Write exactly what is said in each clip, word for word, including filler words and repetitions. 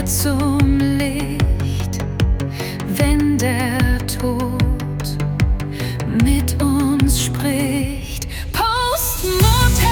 wir zum Licht, wenn der Tod mit uns spricht. Postmortem.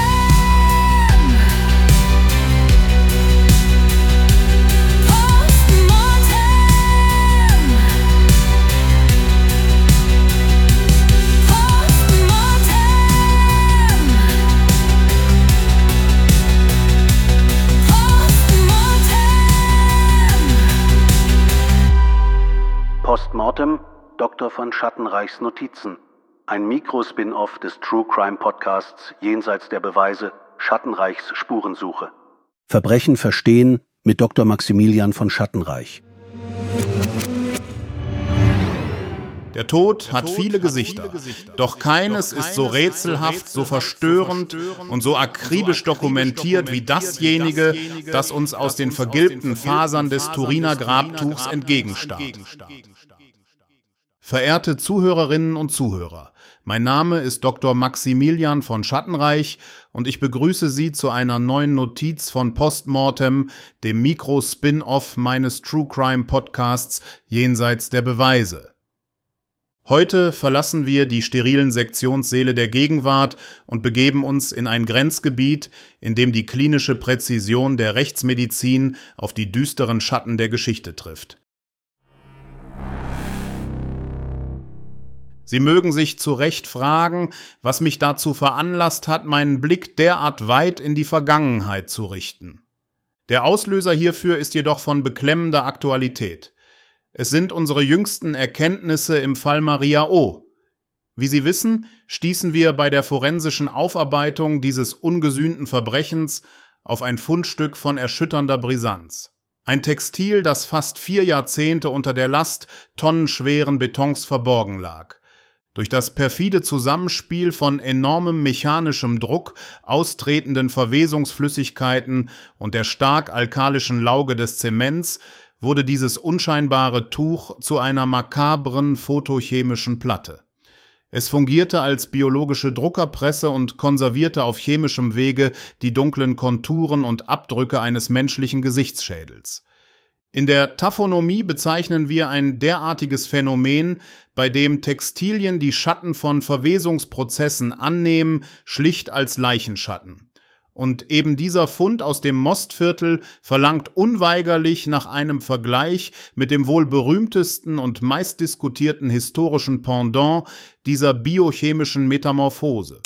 Postmortem, Doktor von Schattenreichs Notizen. Ein Mikro-Spin-Off des True Crime Podcasts Jenseits der Beweise, Schattenreichs Spurensuche. Verbrechen verstehen mit Doktor Maximilian von Schattenreich. Der Tod hat viele Gesichter, doch keines ist so rätselhaft, so verstörend und so akribisch dokumentiert wie dasjenige, das uns aus den vergilbten Fasern des Turiner Grabtuchs entgegenstarrt. Verehrte Zuhörerinnen und Zuhörer, mein Name ist Doktor Maximilian von Schattenreich und ich begrüße Sie zu einer neuen Notiz von Postmortem, dem Mikro-Spin-Off meines True Crime Podcasts Jenseits der Beweise. Heute verlassen wir die sterilen Sektionssäle der Gegenwart und begeben uns in ein Grenzgebiet, in dem die klinische Präzision der Rechtsmedizin auf die düsteren Schatten der Geschichte trifft. Sie mögen sich zu Recht fragen, was mich dazu veranlasst hat, meinen Blick derart weit in die Vergangenheit zu richten. Der Auslöser hierfür ist jedoch von beklemmender Aktualität. Es sind unsere jüngsten Erkenntnisse im Fall Maria O. Wie Sie wissen, stießen wir bei der forensischen Aufarbeitung dieses ungesühnten Verbrechens auf ein Fundstück von erschütternder Brisanz. Ein Textil, das fast vier Jahrzehnte unter der Last tonnenschweren Betons verborgen lag. Durch das perfide Zusammenspiel von enormem mechanischem Druck, austretenden Verwesungsflüssigkeiten und der stark alkalischen Lauge des Zements wurde dieses unscheinbare Tuch zu einer makabren photochemischen Platte. Es fungierte als biologische Druckerpresse und konservierte auf chemischem Wege die dunklen Konturen und Abdrücke eines menschlichen Gesichtsschädels. In der Taphonomie bezeichnen wir ein derartiges Phänomen, bei dem Textilien die Schatten von Verwesungsprozessen annehmen, schlicht als Leichenschatten. Und eben dieser Fund aus dem Mostviertel verlangt unweigerlich nach einem Vergleich mit dem wohl berühmtesten und meistdiskutierten historischen Pendant dieser biochemischen Metamorphose.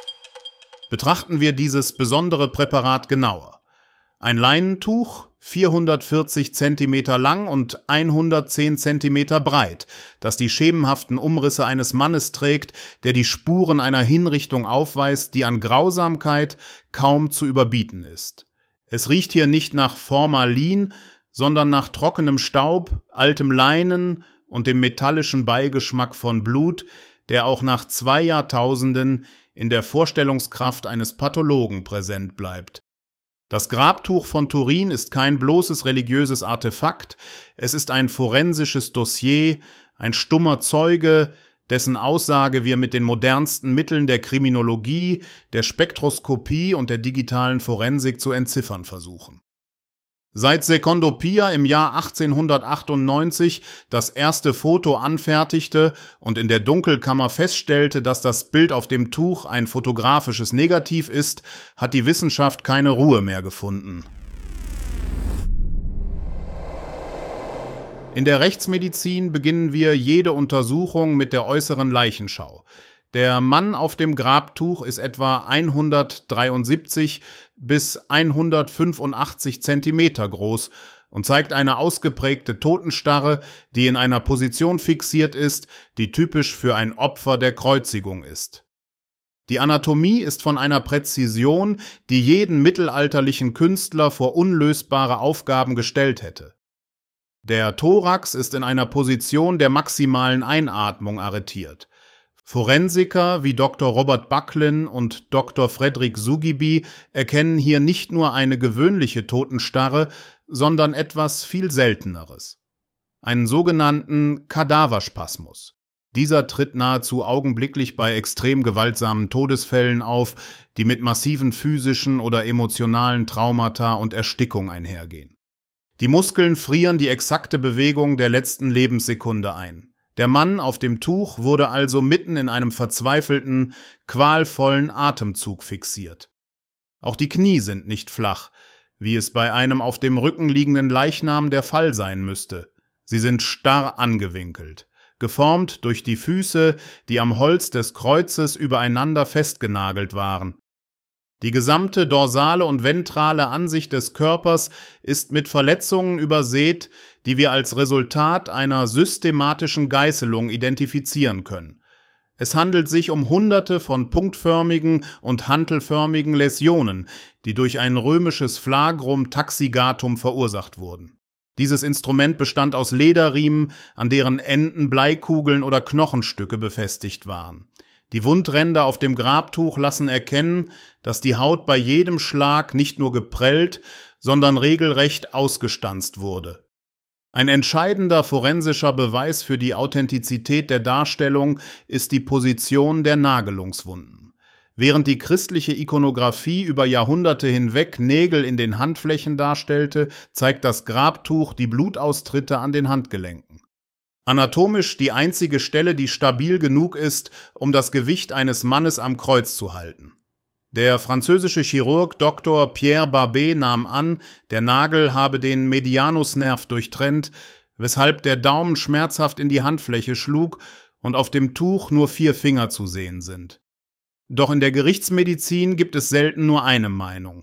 Betrachten wir dieses besondere Präparat genauer. Ein Leinentuch, vierhundertvierzig Zentimeter lang und hundertzehn Zentimeter breit, das die schemenhaften Umrisse eines Mannes trägt, der die Spuren einer Hinrichtung aufweist, die an Grausamkeit kaum zu überbieten ist. Es riecht hier nicht nach Formalin, sondern nach trockenem Staub, altem Leinen und dem metallischen Beigeschmack von Blut, der auch nach zwei Jahrtausenden in der Vorstellungskraft eines Pathologen präsent bleibt. Das Grabtuch von Turin ist kein bloßes religiöses Artefakt, es ist ein forensisches Dossier, ein stummer Zeuge, dessen Aussage wir mit den modernsten Mitteln der Kriminologie, der Spektroskopie und der digitalen Forensik zu entziffern versuchen. Seit Secondo Pia im Jahr achtzehnhundertachtundneunzig das erste Foto anfertigte und in der Dunkelkammer feststellte, dass das Bild auf dem Tuch ein fotografisches Negativ ist, hat die Wissenschaft keine Ruhe mehr gefunden. In der Rechtsmedizin beginnen wir jede Untersuchung mit der äußeren Leichenschau. Der Mann auf dem Grabtuch ist etwa hundertdreiundsiebzig bis hundertfünfundachtzig Zentimeter groß und zeigt eine ausgeprägte Totenstarre, die in einer Position fixiert ist, die typisch für ein Opfer der Kreuzigung ist. Die Anatomie ist von einer Präzision, die jeden mittelalterlichen Künstler vor unlösbare Aufgaben gestellt hätte. Der Thorax ist in einer Position der maximalen Einatmung arretiert. Forensiker wie Doktor Robert Bucklin und Doktor Frederick Sugiby erkennen hier nicht nur eine gewöhnliche Totenstarre, sondern etwas viel Selteneres. Einen sogenannten Kadaverspasmus. Dieser tritt nahezu augenblicklich bei extrem gewaltsamen Todesfällen auf, die mit massiven physischen oder emotionalen Traumata und Erstickung einhergehen. Die Muskeln frieren die exakte Bewegung der letzten Lebenssekunde ein. Der Mann auf dem Tuch wurde also mitten in einem verzweifelten, qualvollen Atemzug fixiert. Auch die Knie sind nicht flach, wie es bei einem auf dem Rücken liegenden Leichnam der Fall sein müsste. Sie sind starr angewinkelt, geformt durch die Füße, die am Holz des Kreuzes übereinander festgenagelt waren. Die gesamte dorsale und ventrale Ansicht des Körpers ist mit Verletzungen übersät, die wir als Resultat einer systematischen Geißelung identifizieren können. Es handelt sich um Hunderte von punktförmigen und hantelförmigen Läsionen, die durch ein römisches Flagrum taxigatum verursacht wurden. Dieses Instrument bestand aus Lederriemen, an deren Enden Bleikugeln oder Knochenstücke befestigt waren. Die Wundränder auf dem Grabtuch lassen erkennen, dass die Haut bei jedem Schlag nicht nur geprellt, sondern regelrecht ausgestanzt wurde. Ein entscheidender forensischer Beweis für die Authentizität der Darstellung ist die Position der Nagelungswunden. Während die christliche Ikonographie über Jahrhunderte hinweg Nägel in den Handflächen darstellte, zeigt das Grabtuch die Blutaustritte an den Handgelenken. Anatomisch die einzige Stelle, die stabil genug ist, um das Gewicht eines Mannes am Kreuz zu halten. Der französische Chirurg Doktor Pierre Barbet nahm an, der Nagel habe den Medianusnerv durchtrennt, weshalb der Daumen schmerzhaft in die Handfläche schlug und auf dem Tuch nur vier Finger zu sehen sind. Doch in der Gerichtsmedizin gibt es selten nur eine Meinung.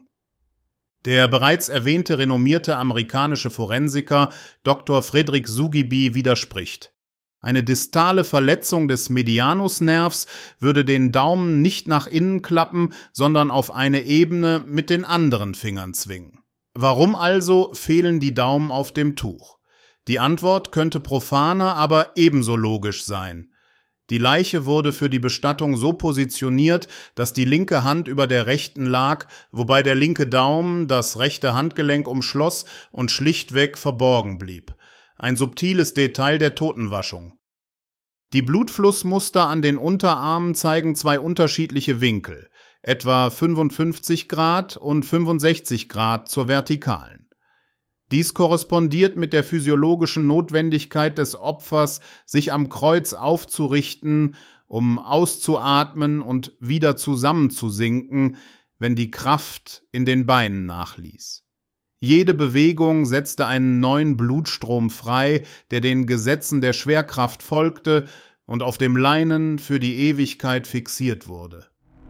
Der bereits erwähnte renommierte amerikanische Forensiker Doktor Frederick Zugiby widerspricht. Eine distale Verletzung des Medianusnervs würde den Daumen nicht nach innen klappen, sondern auf eine Ebene mit den anderen Fingern zwingen. Warum also fehlen die Daumen auf dem Tuch? Die Antwort könnte profaner, aber ebenso logisch sein. Die Leiche wurde für die Bestattung so positioniert, dass die linke Hand über der rechten lag, wobei der linke Daumen das rechte Handgelenk umschloss und schlichtweg verborgen blieb. Ein subtiles Detail der Totenwaschung. Die Blutflussmuster an den Unterarmen zeigen zwei unterschiedliche Winkel, etwa fünfundfünfzig Grad und fünfundsechzig Grad zur vertikalen. Dies korrespondiert mit der physiologischen Notwendigkeit des Opfers, sich am Kreuz aufzurichten, um auszuatmen und wieder zusammenzusinken, wenn die Kraft in den Beinen nachließ. Jede Bewegung setzte einen neuen Blutstrom frei, der den Gesetzen der Schwerkraft folgte und auf dem Leinen für die Ewigkeit fixiert wurde.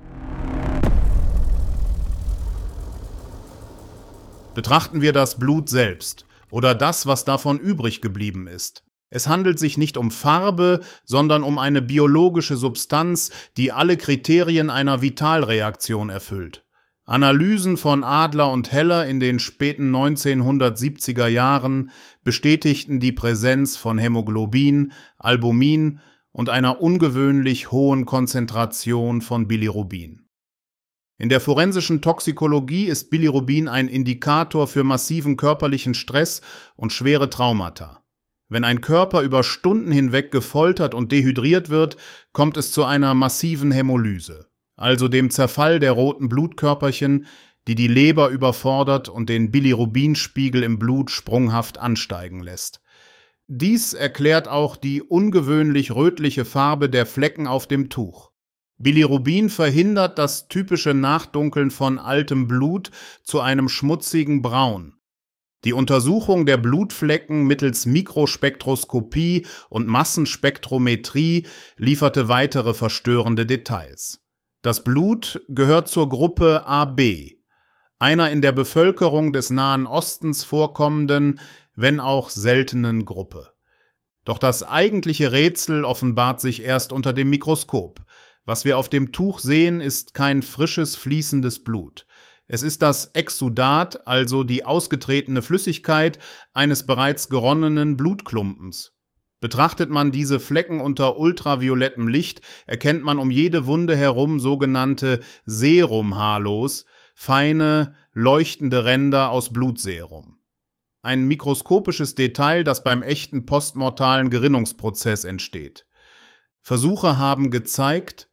Betrachten wir das Blut selbst oder das, was davon übrig geblieben ist. Es handelt sich nicht um Farbe, sondern um eine biologische Substanz, die alle Kriterien einer Vitalreaktion erfüllt. Analysen von Adler und Heller in den späten neunzehnhundertsiebziger Jahren bestätigten die Präsenz von Hämoglobin, Albumin und einer ungewöhnlich hohen Konzentration von Bilirubin. In der forensischen Toxikologie ist Bilirubin ein Indikator für massiven körperlichen Stress und schwere Traumata. Wenn ein Körper über Stunden hinweg gefoltert und dehydriert wird, kommt es zu einer massiven Hämolyse, also dem Zerfall der roten Blutkörperchen, die die Leber überfordert und den Bilirubinspiegel im Blut sprunghaft ansteigen lässt. Dies erklärt auch die ungewöhnlich rötliche Farbe der Flecken auf dem Tuch. Bilirubin verhindert das typische Nachdunkeln von altem Blut zu einem schmutzigen Braun. Die Untersuchung der Blutflecken mittels Mikrospektroskopie und Massenspektrometrie lieferte weitere verstörende Details. Das Blut gehört zur Gruppe A B, einer in der Bevölkerung des Nahen Ostens vorkommenden, wenn auch seltenen Gruppe. Doch das eigentliche Rätsel offenbart sich erst unter dem Mikroskop. Was wir auf dem Tuch sehen, ist kein frisches, fließendes Blut. Es ist das Exsudat, also die ausgetretene Flüssigkeit eines bereits geronnenen Blutklumpens. Betrachtet man diese Flecken unter ultraviolettem Licht, erkennt man um jede Wunde herum sogenannte Serumhalos, feine, leuchtende Ränder aus Blutserum. Ein mikroskopisches Detail, das beim echten postmortalen Gerinnungsprozess entsteht. Versuche haben gezeigt,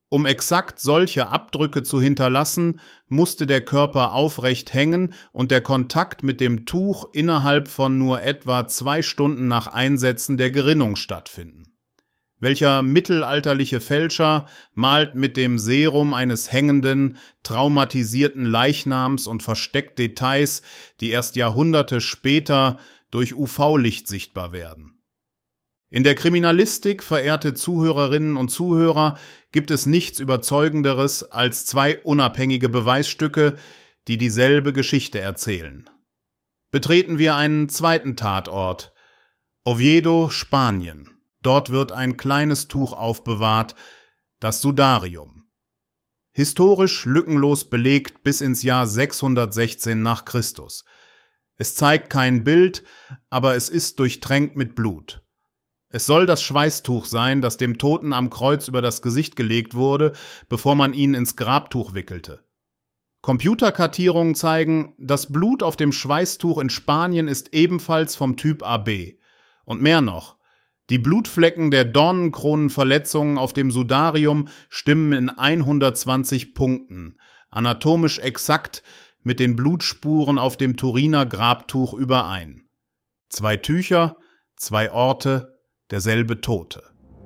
Um exakt solche Abdrücke zu hinterlassen, musste der Körper aufrecht hängen und der Kontakt mit dem Tuch innerhalb von nur etwa zwei Stunden nach Einsetzen der Gerinnung stattfinden. Welcher mittelalterliche Fälscher malt mit dem Serum eines hängenden, traumatisierten Leichnams und versteckt Details, die erst Jahrhunderte später durch U V-Licht sichtbar werden? In der Kriminalistik, verehrte Zuhörerinnen und Zuhörer, gibt es nichts Überzeugenderes als zwei unabhängige Beweisstücke, die dieselbe Geschichte erzählen. Betreten wir einen zweiten Tatort: Oviedo, Spanien. Dort wird ein kleines Tuch aufbewahrt, das Sudarium. Historisch lückenlos belegt bis ins Jahr sechshundertsechzehn nach Christus. Es zeigt kein Bild, aber es ist durchtränkt mit Blut. Es soll das Schweißtuch sein, das dem Toten am Kreuz über das Gesicht gelegt wurde, bevor man ihn ins Grabtuch wickelte. Computerkartierungen zeigen, das Blut auf dem Schweißtuch in Spanien ist ebenfalls vom Typ A B. Und mehr noch: Die Blutflecken der Dornenkronenverletzungen auf dem Sudarium stimmen in hundertzwanzig Punkten, anatomisch exakt mit den Blutspuren auf dem Turiner Grabtuch überein. Zwei Tücher, zwei Orte, derselbe Tote.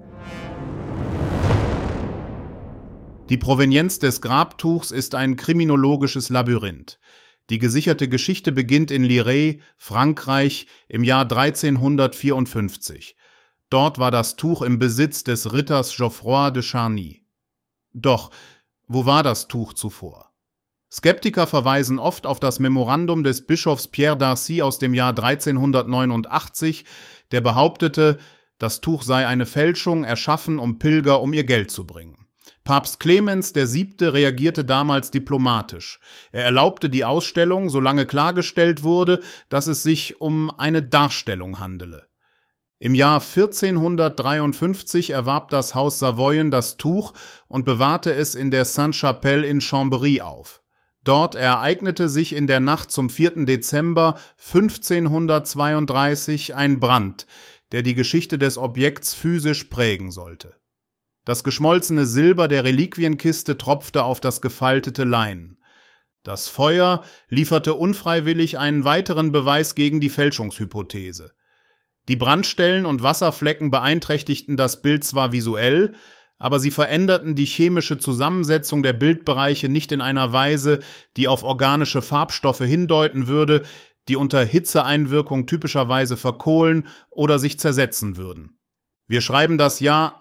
Die Provenienz des Grabtuchs ist ein kriminologisches Labyrinth. Die gesicherte Geschichte beginnt in Lirey, Frankreich, im Jahr dreizehnhundertvierundfünfzig. Dort war das Tuch im Besitz des Ritters Geoffroy de Charny. Doch, wo war das Tuch zuvor? Skeptiker verweisen oft auf das Memorandum des Bischofs Pierre d'Arcy aus dem Jahr dreizehnhundertneunundachtzig, der behauptete, das Tuch sei eine Fälschung, erschaffen, um Pilger um ihr Geld zu bringen. Papst Clemens der Siebte reagierte damals diplomatisch. Er erlaubte die Ausstellung, solange klargestellt wurde, dass es sich um eine Darstellung handele. Im Jahr vierzehnhundertdreiundfünfzig erwarb das Haus Savoyen das Tuch und bewahrte es in der Sainte-Chapelle in Chambéry auf. Dort ereignete sich in der Nacht zum vierten Dezember fünfzehnhundertzweiunddreißig ein Brand, der die Geschichte des Objekts physisch prägen sollte. Das geschmolzene Silber der Reliquienkiste tropfte auf das gefaltete Leinen. Das Feuer lieferte unfreiwillig einen weiteren Beweis gegen die Fälschungshypothese. Die Brandstellen und Wasserflecken beeinträchtigten das Bild zwar visuell, aber sie veränderten die chemische Zusammensetzung der Bildbereiche nicht in einer Weise, die auf organische Farbstoffe hindeuten würde, die unter Hitzeeinwirkung typischerweise verkohlen oder sich zersetzen würden. Wir schreiben das Jahr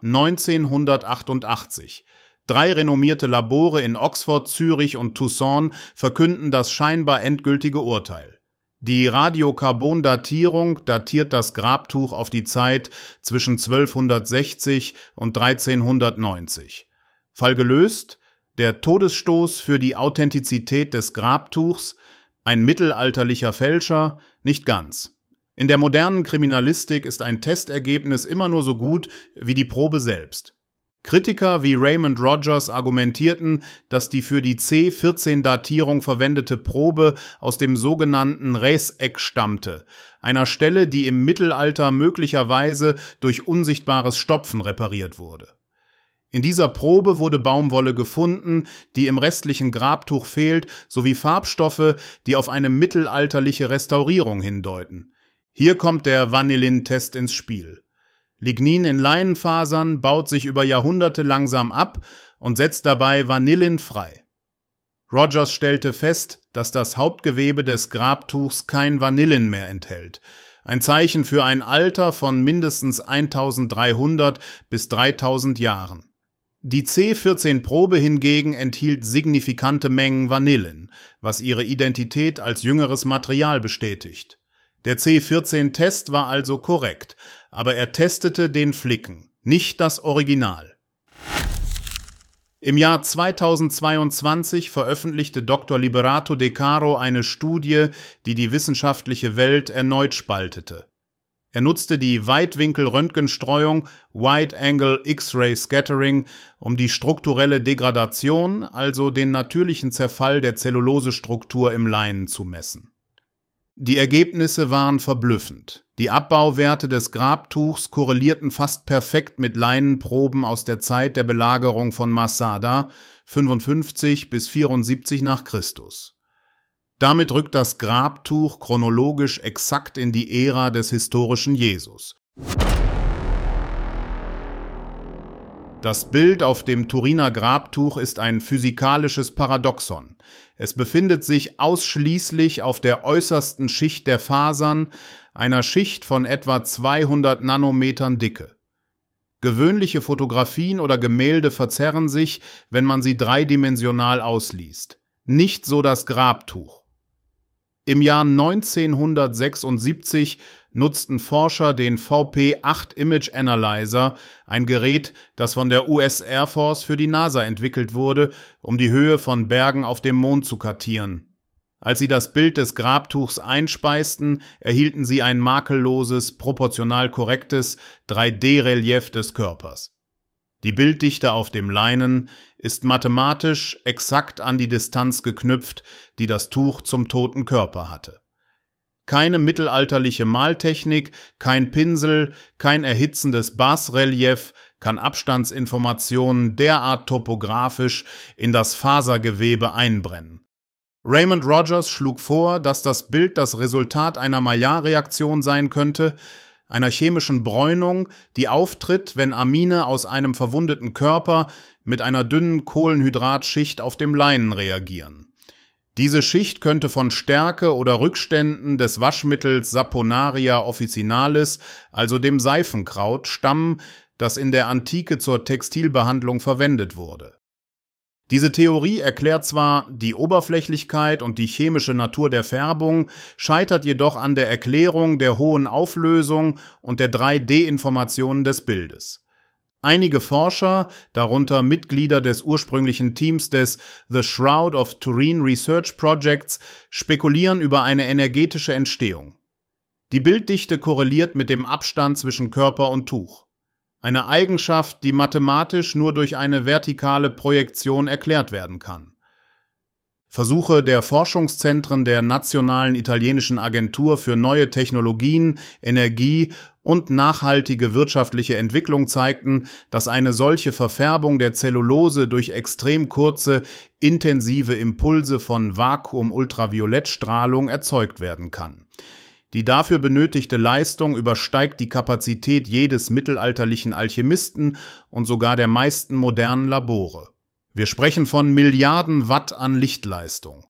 neunzehnhundertachtundachtzig. Drei renommierte Labore in Oxford, Zürich und Tucson verkünden das scheinbar endgültige Urteil. Die Radiokarbondatierung datiert das Grabtuch auf die Zeit zwischen zwölfhundertsechzig und dreizehnhundertneunzig. Fall gelöst: der Todesstoß für die Authentizität des Grabtuchs, ein mittelalterlicher Fälscher, nicht ganz. In der modernen Kriminalistik ist ein Testergebnis immer nur so gut wie die Probe selbst. Kritiker wie Raymond Rogers argumentierten, dass die für die C vierzehn Datierung verwendete Probe aus dem sogenannten Res-Eck stammte, einer Stelle, die im Mittelalter möglicherweise durch unsichtbares Stopfen repariert wurde. In dieser Probe wurde Baumwolle gefunden, die im restlichen Grabtuch fehlt, sowie Farbstoffe, die auf eine mittelalterliche Restaurierung hindeuten. Hier kommt der Vanillin-Test ins Spiel. Lignin in Leinenfasern baut sich über Jahrhunderte langsam ab und setzt dabei Vanillin frei. Rogers stellte fest, dass das Hauptgewebe des Grabtuchs kein Vanillin mehr enthält. Ein Zeichen für ein Alter von mindestens eintausenddreihundert bis dreitausend Jahren. Die C vierzehn Probe hingegen enthielt signifikante Mengen Vanillin, was ihre Identität als jüngeres Material bestätigt. Der C vierzehn Test war also korrekt, aber er testete den Flicken, nicht das Original. Im Jahr zweitausendzweiundzwanzig veröffentlichte Doktor Liberato De Caro eine Studie, die die wissenschaftliche Welt erneut spaltete. Er nutzte die Weitwinkel-Röntgenstreuung Wide Angle X-Ray Scattering, um die strukturelle Degradation, also den natürlichen Zerfall der Zellulosestruktur im Leinen zu messen. Die Ergebnisse waren verblüffend. Die Abbauwerte des Grabtuchs korrelierten fast perfekt mit Leinenproben aus der Zeit der Belagerung von Masada, fünfundfünfzig bis vierundsiebzig nach Christus. Damit rückt das Grabtuch chronologisch exakt in die Ära des historischen Jesus. Das Bild auf dem Turiner Grabtuch ist ein physikalisches Paradoxon. Es befindet sich ausschließlich auf der äußersten Schicht der Fasern, einer Schicht von etwa zweihundert Nanometern Dicke. Gewöhnliche Fotografien oder Gemälde verzerren sich, wenn man sie dreidimensional ausliest. Nicht so das Grabtuch. Im Jahr neunzehnhundertsechsundsiebzig nutzten Forscher den V P acht Image Analyzer, ein Gerät, das von der U S Air Force für die NASA entwickelt wurde, um die Höhe von Bergen auf dem Mond zu kartieren. Als sie das Bild des Grabtuchs einspeisten, erhielten sie ein makelloses, proportional korrektes drei D Relief des Körpers. Die Bilddichte auf dem Leinen ist mathematisch exakt an die Distanz geknüpft, die das Tuch zum toten Körper hatte. Keine mittelalterliche Maltechnik, kein Pinsel, kein erhitzendes Basrelief kann Abstandsinformationen derart topografisch in das Fasergewebe einbrennen. Raymond Rogers schlug vor, dass das Bild das Resultat einer Maillard-Reaktion sein könnte, einer chemischen Bräunung, die auftritt, wenn Amine aus einem verwundeten Körper mit einer dünnen Kohlenhydratschicht auf dem Leinen reagieren. Diese Schicht könnte von Stärke oder Rückständen des Waschmittels Saponaria officinalis, also dem Seifenkraut, stammen, das in der Antike zur Textilbehandlung verwendet wurde. Diese Theorie erklärt zwar die Oberflächlichkeit und die chemische Natur der Färbung, scheitert jedoch an der Erklärung der hohen Auflösung und der drei D Informationen des Bildes. Einige Forscher, darunter Mitglieder des ursprünglichen Teams des The Shroud of Turin Research Projects, spekulieren über eine energetische Entstehung. Die Bilddichte korreliert mit dem Abstand zwischen Körper und Tuch. Eine Eigenschaft, die mathematisch nur durch eine vertikale Projektion erklärt werden kann. Versuche der Forschungszentren der Nationalen Italienischen Agentur für neue Technologien, Energie und nachhaltige wirtschaftliche Entwicklung zeigten, dass eine solche Verfärbung der Zellulose durch extrem kurze, intensive Impulse von Vakuum-Ultraviolettstrahlung erzeugt werden kann. Die dafür benötigte Leistung übersteigt die Kapazität jedes mittelalterlichen Alchemisten und sogar der meisten modernen Labore. Wir sprechen von Milliarden Watt an Lichtleistung.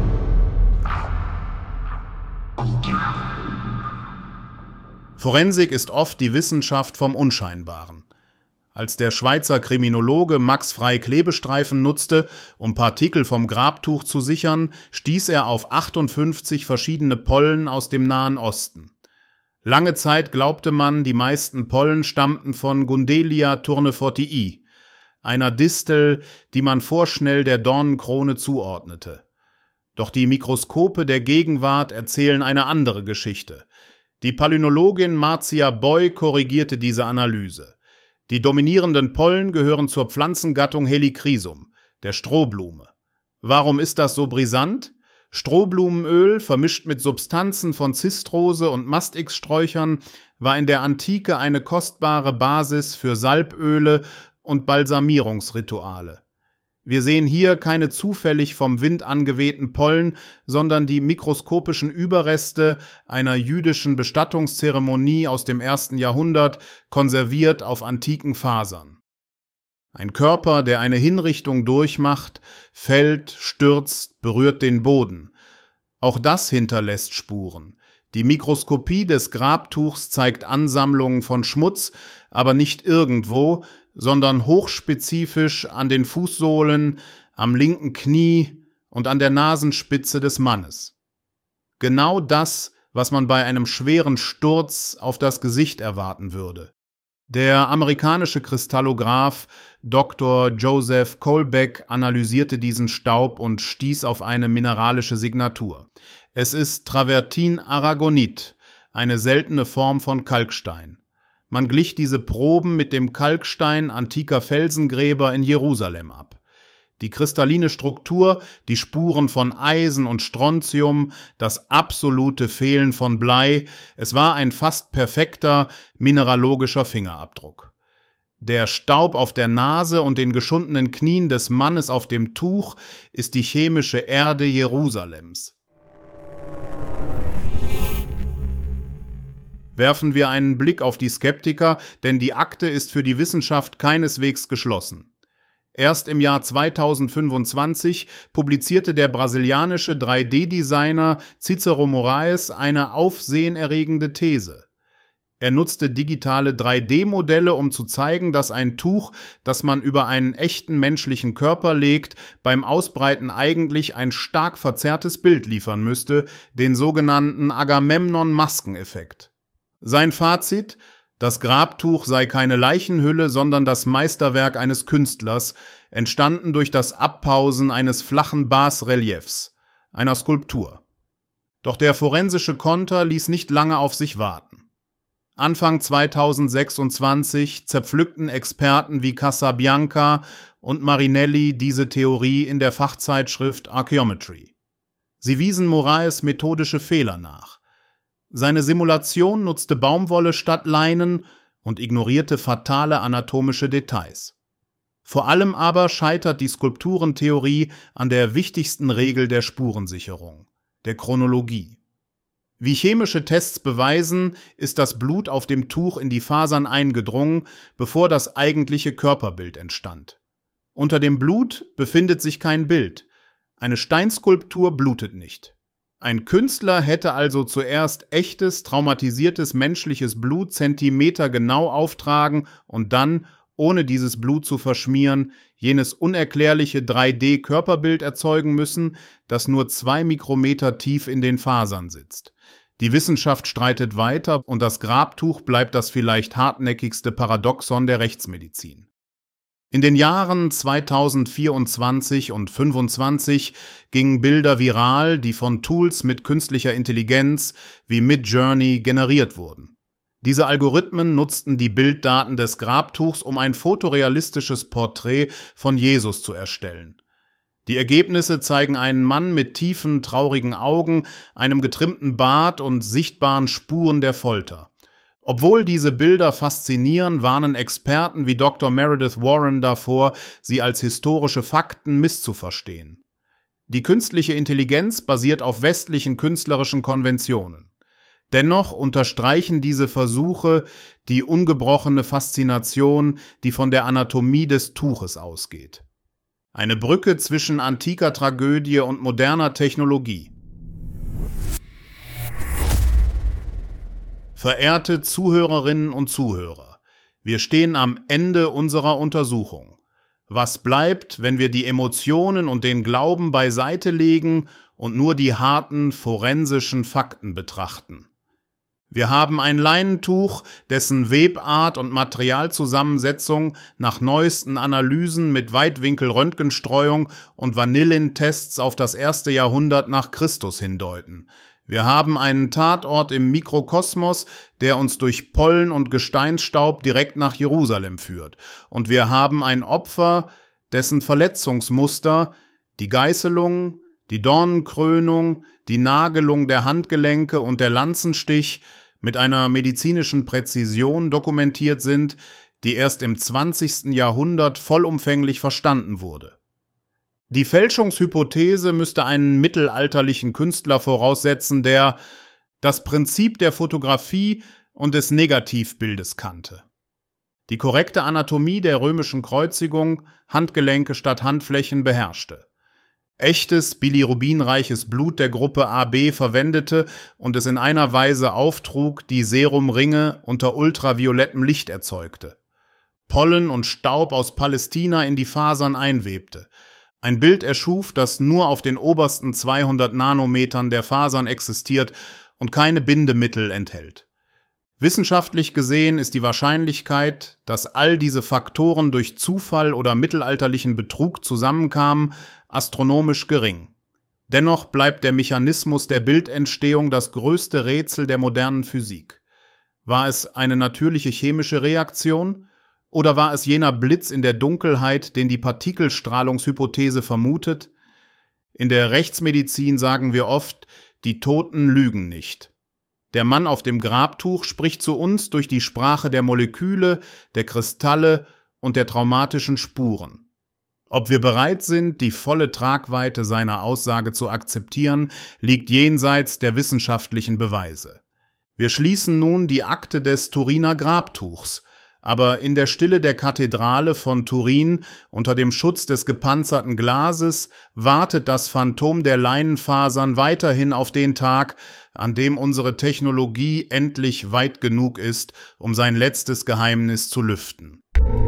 Forensik ist oft die Wissenschaft vom Unscheinbaren. Als der Schweizer Kriminologe Max Frey Klebestreifen nutzte, um Partikel vom Grabtuch zu sichern, stieß er auf achtundfünfzig verschiedene Pollen aus dem Nahen Osten. Lange Zeit glaubte man, die meisten Pollen stammten von Gundelia tournefortii, einer Distel, die man vorschnell der Dornenkrone zuordnete. Doch die Mikroskope der Gegenwart erzählen eine andere Geschichte. Die Palynologin Marcia Boy korrigierte diese Analyse. Die dominierenden Pollen gehören zur Pflanzengattung Helichrysum, der Strohblume. Warum ist das so brisant? Strohblumenöl, vermischt mit Substanzen von Zistrose und Mastix-Sträuchern, war in der Antike eine kostbare Basis für Salböle und Balsamierungsrituale. Wir sehen hier keine zufällig vom Wind angewehten Pollen, sondern die mikroskopischen Überreste einer jüdischen Bestattungszeremonie aus dem ersten Jahrhundert, konserviert auf antiken Fasern. Ein Körper, der eine Hinrichtung durchmacht, fällt, stürzt, berührt den Boden. Auch das hinterlässt Spuren. Die Mikroskopie des Grabtuchs zeigt Ansammlungen von Schmutz, aber nicht irgendwo, sondern hochspezifisch an den Fußsohlen, am linken Knie und an der Nasenspitze des Mannes. Genau das, was man bei einem schweren Sturz auf das Gesicht erwarten würde. Der amerikanische Kristallograph Doktor Joseph Colbeck analysierte diesen Staub und stieß auf eine mineralische Signatur. Es ist Travertin-Aragonit, eine seltene Form von Kalkstein. Man glich diese Proben mit dem Kalkstein antiker Felsengräber in Jerusalem ab. Die kristalline Struktur, die Spuren von Eisen und Strontium, das absolute Fehlen von Blei, es war ein fast perfekter mineralogischer Fingerabdruck. Der Staub auf der Nase und den geschundenen Knien des Mannes auf dem Tuch ist die chemische Erde Jerusalems. Werfen wir einen Blick auf die Skeptiker, denn die Akte ist für die Wissenschaft keineswegs geschlossen. Erst im Jahr zweitausendfünfundzwanzig publizierte der brasilianische drei D Designer Cicero Moraes eine aufsehenerregende These. Er nutzte digitale drei D Modelle, um zu zeigen, dass ein Tuch, das man über einen echten menschlichen Körper legt, beim Ausbreiten eigentlich ein stark verzerrtes Bild liefern müsste, den sogenannten Agamemnon-Maskeneffekt. Sein Fazit: Das Grabtuch sei keine Leichenhülle, sondern das Meisterwerk eines Künstlers, entstanden durch das Abpausen eines flachen Bas-Reliefs, einer Skulptur. Doch der forensische Konter ließ nicht lange auf sich warten. Anfang zweitausendsechsundzwanzig zerpflückten Experten wie Casabianca und Marinelli diese Theorie in der Fachzeitschrift Archaeometry. Sie wiesen Moraes methodische Fehler nach. Seine Simulation nutzte Baumwolle statt Leinen und ignorierte fatale anatomische Details. Vor allem aber scheitert die Skulpturentheorie an der wichtigsten Regel der Spurensicherung, der Chronologie. Wie chemische Tests beweisen, ist das Blut auf dem Tuch in die Fasern eingedrungen, bevor das eigentliche Körperbild entstand. Unter dem Blut befindet sich kein Bild. Eine Steinskulptur blutet nicht. Ein Künstler hätte also zuerst echtes, traumatisiertes menschliches Blut zentimetergenau auftragen und dann, ohne dieses Blut zu verschmieren, jenes unerklärliche drei D Körperbild erzeugen müssen, das nur zwei Mikrometer tief in den Fasern sitzt. Die Wissenschaft streitet weiter und das Grabtuch bleibt das vielleicht hartnäckigste Paradoxon der Rechtsmedizin. In den Jahren zweitausendvierundzwanzig und fünfundzwanzig gingen Bilder viral, die von Tools mit künstlicher Intelligenz wie Midjourney generiert wurden. Diese Algorithmen nutzten die Bilddaten des Grabtuchs, um ein fotorealistisches Porträt von Jesus zu erstellen. Die Ergebnisse zeigen einen Mann mit tiefen, traurigen Augen, einem getrimmten Bart und sichtbaren Spuren der Folter. Obwohl diese Bilder faszinieren, warnen Experten wie Doktor Meredith Warren davor, sie als historische Fakten misszuverstehen. Die künstliche Intelligenz basiert auf westlichen künstlerischen Konventionen. Dennoch unterstreichen diese Versuche die ungebrochene Faszination, die von der Anatomie des Tuches ausgeht. Eine Brücke zwischen antiker Tragödie und moderner Technologie. Verehrte Zuhörerinnen und Zuhörer, wir stehen am Ende unserer Untersuchung. Was bleibt, wenn wir die Emotionen und den Glauben beiseite legen und nur die harten forensischen Fakten betrachten? Wir haben ein Leinentuch, dessen Webart und Materialzusammensetzung nach neuesten Analysen mit Weitwinkel-Röntgenstreuung und Vanillin-Tests auf das erste Jahrhundert nach Christus hindeuten. Wir haben einen Tatort im Mikrokosmos, der uns durch Pollen und Gesteinsstaub direkt nach Jerusalem führt. Und wir haben ein Opfer, dessen Verletzungsmuster, die Geißelung, die Dornenkrönung, die Nagelung der Handgelenke und der Lanzenstich mit einer medizinischen Präzision dokumentiert sind, die erst im zwanzigsten Jahrhundert vollumfänglich verstanden wurde. Die Fälschungshypothese müsste einen mittelalterlichen Künstler voraussetzen, der das Prinzip der Fotografie und des Negativbildes kannte. Die korrekte Anatomie der römischen Kreuzigung, Handgelenke statt Handflächen, beherrschte. Echtes, bilirubinreiches Blut der Gruppe A B verwendete und es in einer Weise auftrug, die Serumringe unter ultraviolettem Licht erzeugte. Pollen und Staub aus Palästina in die Fasern einwebte. Ein Bild erschuf, das nur auf den obersten zweihundert Nanometern der Fasern existiert und keine Bindemittel enthält. Wissenschaftlich gesehen ist die Wahrscheinlichkeit, dass all diese Faktoren durch Zufall oder mittelalterlichen Betrug zusammenkamen, astronomisch gering. Dennoch bleibt der Mechanismus der Bildentstehung das größte Rätsel der modernen Physik. War es eine natürliche chemische Reaktion Oder war es jener Blitz in der Dunkelheit, den die Partikelstrahlungshypothese vermutet? In der Rechtsmedizin sagen wir oft, die Toten lügen nicht. Der Mann auf dem Grabtuch spricht zu uns durch die Sprache der Moleküle, der Kristalle und der traumatischen Spuren. Ob wir bereit sind, die volle Tragweite seiner Aussage zu akzeptieren, liegt jenseits der wissenschaftlichen Beweise. Wir schließen nun die Akte des Turiner Grabtuchs, aber in der Stille der Kathedrale von Turin, unter dem Schutz des gepanzerten Glases, wartet das Phantom der Leinenfasern weiterhin auf den Tag, an dem unsere Technologie endlich weit genug ist, um sein letztes Geheimnis zu lüften.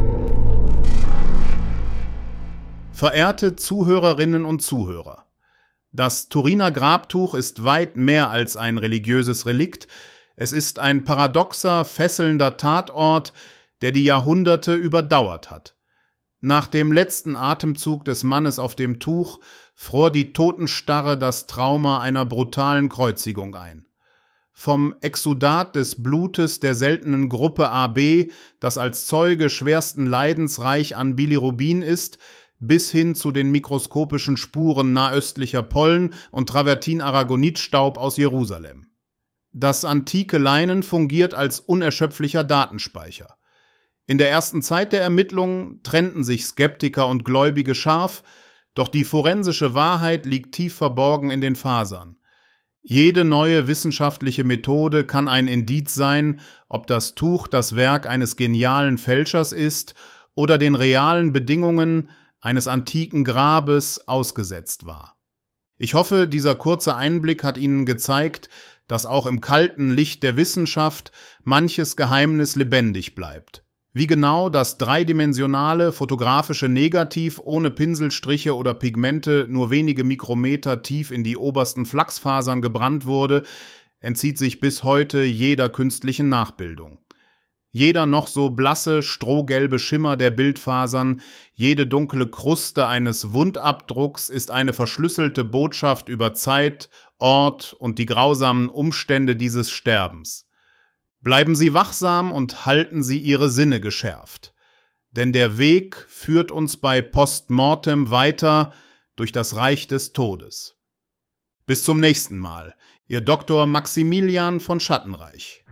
Verehrte Zuhörerinnen und Zuhörer, das Turiner Grabtuch ist weit mehr als ein religiöses Relikt. Es ist ein paradoxer, fesselnder Tatort, der die Jahrhunderte überdauert hat. Nach dem letzten Atemzug des Mannes auf dem Tuch fror die Totenstarre das Trauma einer brutalen Kreuzigung ein. Vom Exudat des Blutes der seltenen Gruppe A B, das als Zeuge schwersten Leidens reich an Bilirubin ist, bis hin zu den mikroskopischen Spuren nahöstlicher Pollen und Travertin-Aragonitstaub aus Jerusalem. Das antike Leinen fungiert als unerschöpflicher Datenspeicher. In der ersten Zeit der Ermittlungen trennten sich Skeptiker und Gläubige scharf, doch die forensische Wahrheit liegt tief verborgen in den Fasern. Jede neue wissenschaftliche Methode kann ein Indiz sein, ob das Tuch das Werk eines genialen Fälschers ist oder den realen Bedingungen eines antiken Grabes ausgesetzt war. Ich hoffe, dieser kurze Einblick hat Ihnen gezeigt, dass auch im kalten Licht der Wissenschaft manches Geheimnis lebendig bleibt. Wie genau das dreidimensionale fotografische Negativ ohne Pinselstriche oder Pigmente nur wenige Mikrometer tief in die obersten Flachsfasern gebrannt wurde, entzieht sich bis heute jeder künstlichen Nachbildung. Jeder noch so blasse, strohgelbe Schimmer der Bildfasern, jede dunkle Kruste eines Wundabdrucks ist eine verschlüsselte Botschaft über Zeit, Ort und die grausamen Umstände dieses Sterbens. Bleiben Sie wachsam und halten Sie Ihre Sinne geschärft. Denn der Weg führt uns bei Postmortem weiter durch das Reich des Todes. Bis zum nächsten Mal, Ihr Doktor Maximilian von Schattenreich.